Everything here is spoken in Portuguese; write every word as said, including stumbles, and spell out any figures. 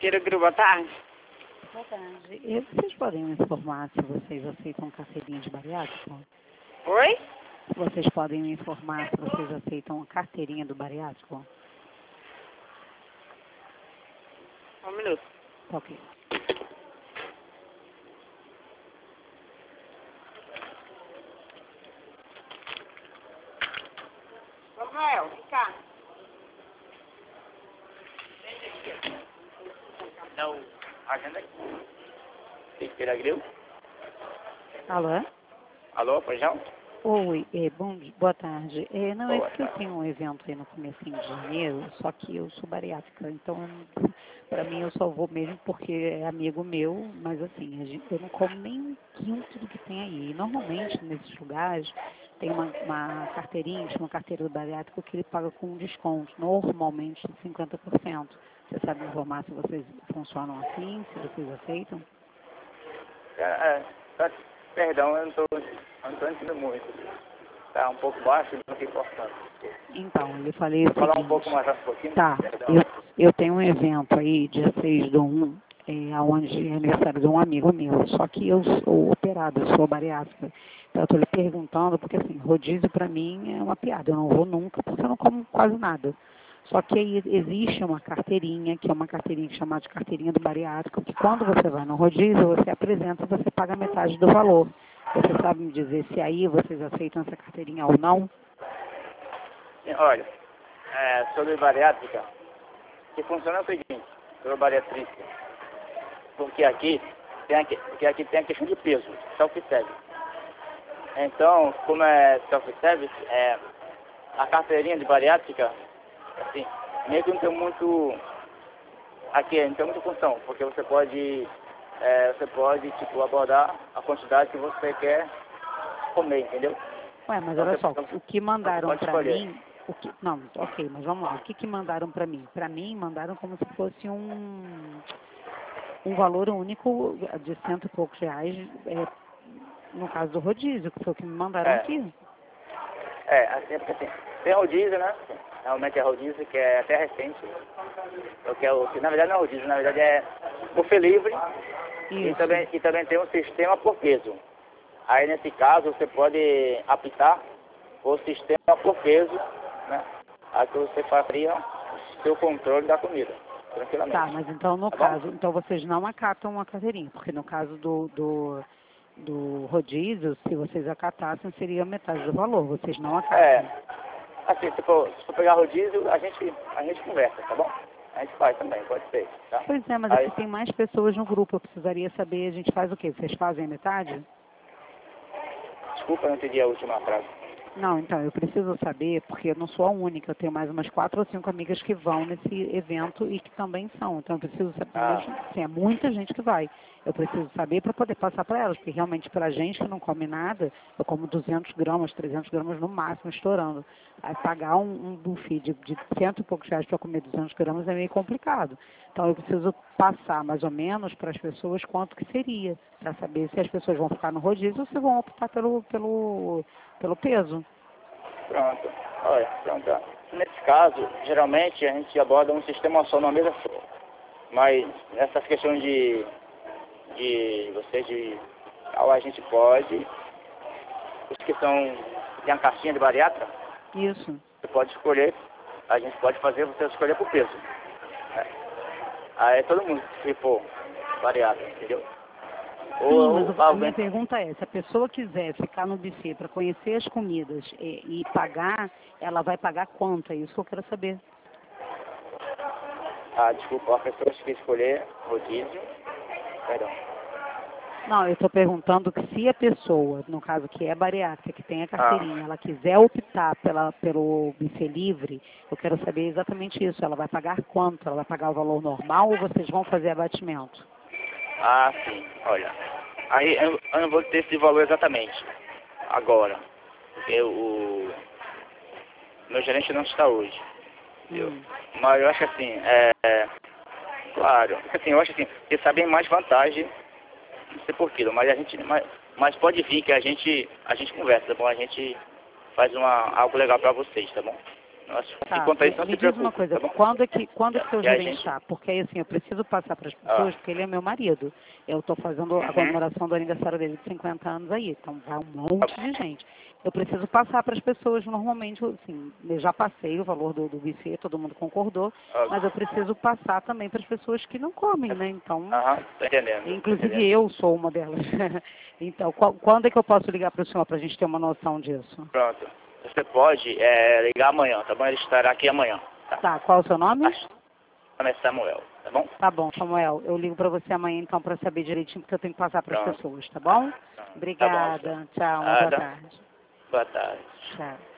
Tira Gru, boa tarde. Boa tarde. E vocês podem me informar se vocês aceitam carteirinha de bariátrico? Oi? Vocês podem me informar se vocês aceitam a carteirinha do bariátrico? Um minuto. Tá ok. Rafael, vem cá. Não, agenda aqui. Tem que tirar Gril? Alô? Alô, pois não? Oi, é, bom, boa tarde. É, não, é Boa porque eu tarde. tenho um evento aí no comecinho de janeiro, só que eu sou bariátrica, então para mim eu só vou mesmo porque é amigo meu, mas assim, a gente, eu não como nem um quinto do que tem aí. E normalmente nesses lugares tem uma, uma carteirinha, chama carteira do bariátrico, que ele paga com um desconto, normalmente de cinquenta por cento. Você sabe me informar se vocês funcionam assim, se vocês aceitam? É, é, tá, perdão, eu não tô, eu não tô entendendo muito. Tá um pouco baixo do que importante. Então, eu falei o Falar um seguinte. pouco mais rápido um pouquinho? Tá, Perdão. eu, eu tenho um evento aí, dia seis do um, é, onde é aniversário de um amigo meu, só que eu sou operada, eu sou bariátrica. Então, eu estou lhe perguntando, porque assim, rodízio para mim é uma piada, eu não vou nunca, porque eu não como quase nada. Só que aí existe uma carteirinha, que é uma carteirinha chamada de carteirinha do bariátrico, que quando você vai no rodízio, você apresenta, você paga metade do valor. Você sabe me dizer se aí vocês aceitam essa carteirinha ou não? Olha, é, sobre bariátrica, que funciona é o seguinte, sobre bariatrícia. Porque aqui tem, aqui, porque aqui tem a questão de peso, self-service. Então, como é self-service, é, a carteirinha de bariátrica, assim, meio que não tem muito, aqui não tem muita função, porque você pode, é, você pode, tipo, abordar a quantidade que você quer comer, entendeu? Ué, mas Então, olha você, só, então, o que mandaram pode pra escolher. mim, o que, não, ok, mas vamos lá, o que que mandaram pra mim? Pra mim, mandaram como se fosse um, um valor único de cento e poucos reais, é, no caso do rodízio, que foi o que me mandaram É, aqui. é, assim, porque assim, tem rodízio, né? Realmente é rodízio, que é até recente. O que, é o, que na verdade não é rodízio, na verdade é buffet livre. E Isso. também, e também tem um sistema por peso. Aí nesse caso você pode aplicar o sistema por peso, né? Aí que você faria o seu controle da comida, tranquilamente. Tá, mas então no Tá caso, bom? então vocês não acatam a carteirinha, porque no caso do, do, do rodízio, se vocês acatassem, seria metade do valor, vocês não acatam. É, assim, se for, se for pegar rodízio, a gente, a gente conversa, tá bom? A gente faz também, pode ser, tá? Pois é, mas Aí, aqui tem mais pessoas no grupo, eu precisaria saber, a gente faz o quê? Vocês fazem a metade? desculpa, eu não entendi a última frase. Não, então, eu preciso saber, porque eu não sou a única, eu tenho mais umas quatro ou cinco amigas que vão nesse evento e que também são. Então, eu preciso saber, Ah, mesmo, assim, é muita gente que vai. Eu preciso saber para poder passar para elas, porque realmente para a gente que não come nada, eu como duzentos gramas, trezentos gramas no máximo, estourando. Aí pagar um, um buffet de, de cento e poucos reais para comer duzentos gramas é meio complicado. Então, eu preciso passar mais ou menos para as pessoas quanto que seria, para saber se as pessoas vão ficar no rodízio ou se vão optar pelo, pelo, pelo peso. pronto. Olha, pronto. ó. Nesse caso, geralmente a gente aborda um sistema só numa mesa só. Mas nessas questões de, de você de a gente pode, os que são, tem a caixinha de bariátrica, Isso. você pode escolher, a gente pode fazer você escolher por peso. Né? Aí todo mundo, se for bariátrica, entendeu? Sim, Ou, mas ou o- a minha alguém, pergunta é, se a pessoa quiser ficar no buffet para conhecer as comidas e, e pagar, ela vai pagar quanto? É isso que eu quero saber. ah, desculpa, a pessoa que escolher rodízio, perdão. Não, eu estou perguntando que se a pessoa, no caso que é bariátrica, que tem a Ah, carteirinha, ela quiser optar pela, pelo buffet livre, eu quero saber exatamente isso. Ela vai pagar quanto? Ela vai pagar o valor normal ou vocês vão fazer abatimento? ah, sim, olha. Aí eu, eu não vou ter esse valor exatamente agora, porque o meu gerente não está hoje, viu? Hum. Mas eu acho assim, é, é, claro, assim, eu acho assim, vocês sabem mais vantagem, não sei por quilo, mas a gente, mas, mas pode vir que a gente, a gente conversa, tá bom? A gente faz uma, algo legal para vocês, tá bom? Nossa, Tá, e quanto a isso, não me se diz uma preocupe, coisa, tá bom? quando é que, quando é que seu E a gerente gente- está? Porque aí assim, eu preciso passar para as pessoas, Ah. porque ele é meu marido. Eu estou fazendo a Uhum. comemoração do aniversário dele de cinquenta anos aí, então vai um monte de gente. Eu preciso passar para as pessoas, normalmente, assim, eu já passei o valor do, do buffet, todo mundo concordou, Ah. mas eu preciso passar também para as pessoas que não comem, né? Então, Aham, tô entendendo. tô inclusive entendendo. eu sou uma delas. Então, qual- quando é que eu posso ligar para o senhor para a gente ter uma noção disso? Pronto. Você pode é, ligar amanhã, tá bom? Ele estará aqui amanhã. Tá. Tá, qual é o seu nome? Acho- Meu nome é Samuel, tá bom? Tá bom, Samuel. Eu ligo para você amanhã então para saber direitinho porque eu tenho que passar para as Pronto. pessoas, tá bom? Tá bom, Obrigada. senhor. Tchau, uma Ah, boa tá. tarde. Boa tarde. Tchau.